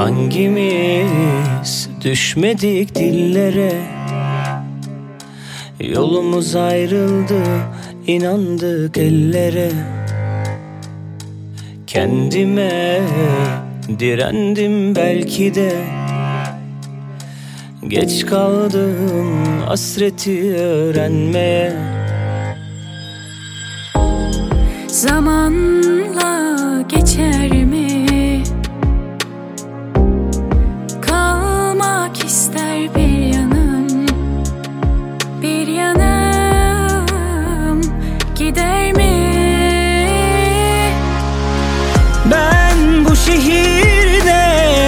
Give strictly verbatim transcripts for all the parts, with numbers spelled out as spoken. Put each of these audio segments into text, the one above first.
Hangimiz düşmedik dillere? Yolumuz ayrıldı, inandık ellere. Kendime direndim belki de, geç kaldım hasreti öğrenmeye. Zamanla geçer mi? Kalmak ister bir yanım, bir yanım gider mi? Ben bu şehirde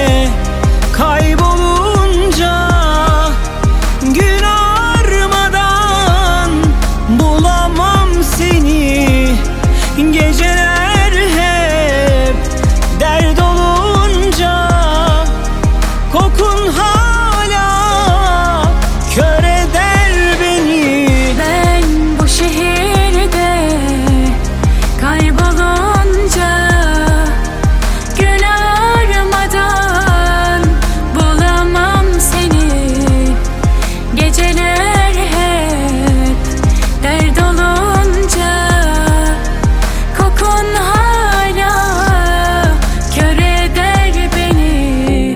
kaybolunca gün ağarmadan bulamam seni. Geceler hep dert olunca kokun hala kör eder beni. Ben bu şehirde kaybolunca gün ağarmadan bulamam seni. Geceler hep dert olunca kokun hala kör eder beni.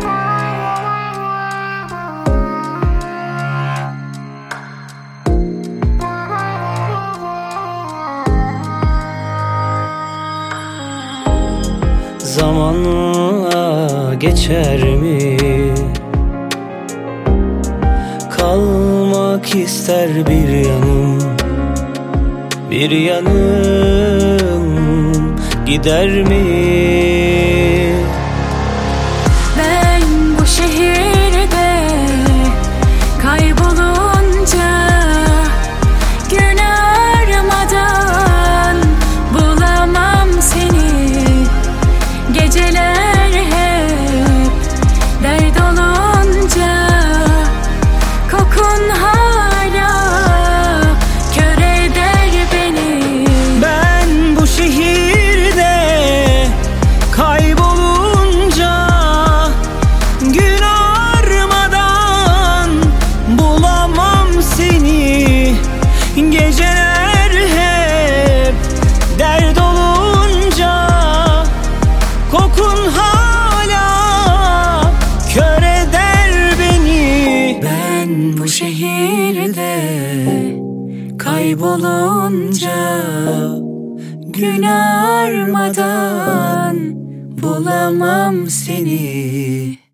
Zamanla geçer mi? Kalmak ister bir yanım, bir yanım gider mi? Ben bu şehirde kaybolunca gün ağarmadan bulamam seni. Geceler hep dert olunca kokun hala kör eder beni. Ben bu şehirde kaybolunca gün ağarmadan bulamam seni. Geceler hep dert olunca kokun hala kör eder beni. Ben bu şehirde kaybolunca gün ağarmadan bulamam seni.